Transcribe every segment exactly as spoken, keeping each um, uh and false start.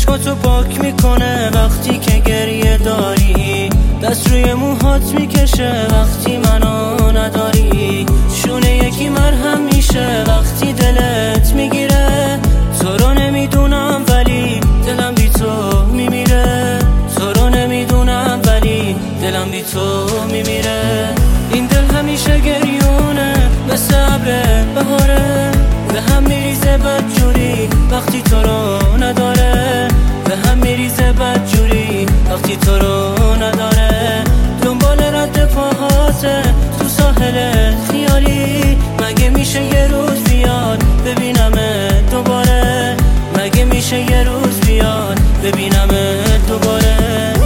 چشماتو پاک میکنه وقتی که گریه داری، دست روی موهات میکشه وقتی منو نداری، شونه یکی مرهم میشه وقتی دلت میگیره. تو رو نمیدونم ولی دلم بی تو میمیره، تو رو نمیدونم ولی دلم بی تو میمیره. این دل همیشه گریونه مثل ابر بهاره، به هم میریزه بدجوری وقتی تو رو نداره، به هم میریزه بدجوری وقتی تو رو نداره. دنبال رد پاهاته تو ساحل خیالی، مگه میشه یه روز بیاد ببینمه دوباره، مگه میشه یه روز بیاد ببینمه دوباره.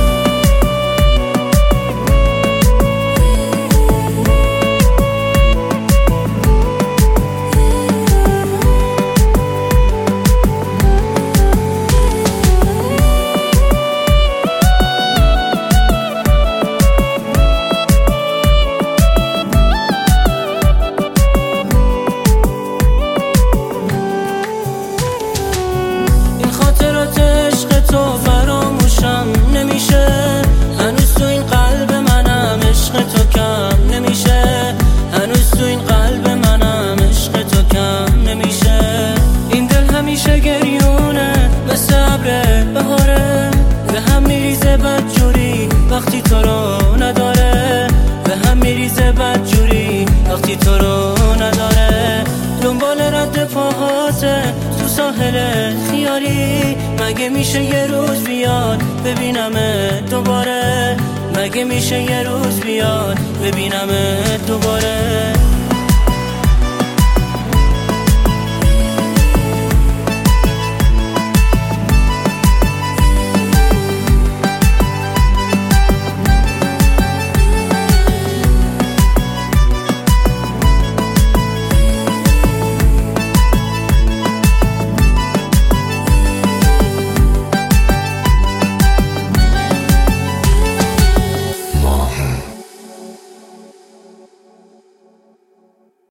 تو فراموشم نمیشه، هنوز تو این قلب منم عشق تو کم نمیشه، هنوز تو این قلب منم عشق تو کم نمیشه. این دل همیشه گریونه مثل ابر بهاره، به هم میریزه بدجوری وقتی تو رو نداره، به هم میریزه بدجوری وقتی تو رو نداره. دنبال رد پاهاته تو ساحل خیالی، مگه میشه یه روز بیاد ببینمه دوباره، مگه میشه یه روز بیاد ببینمه دوباره.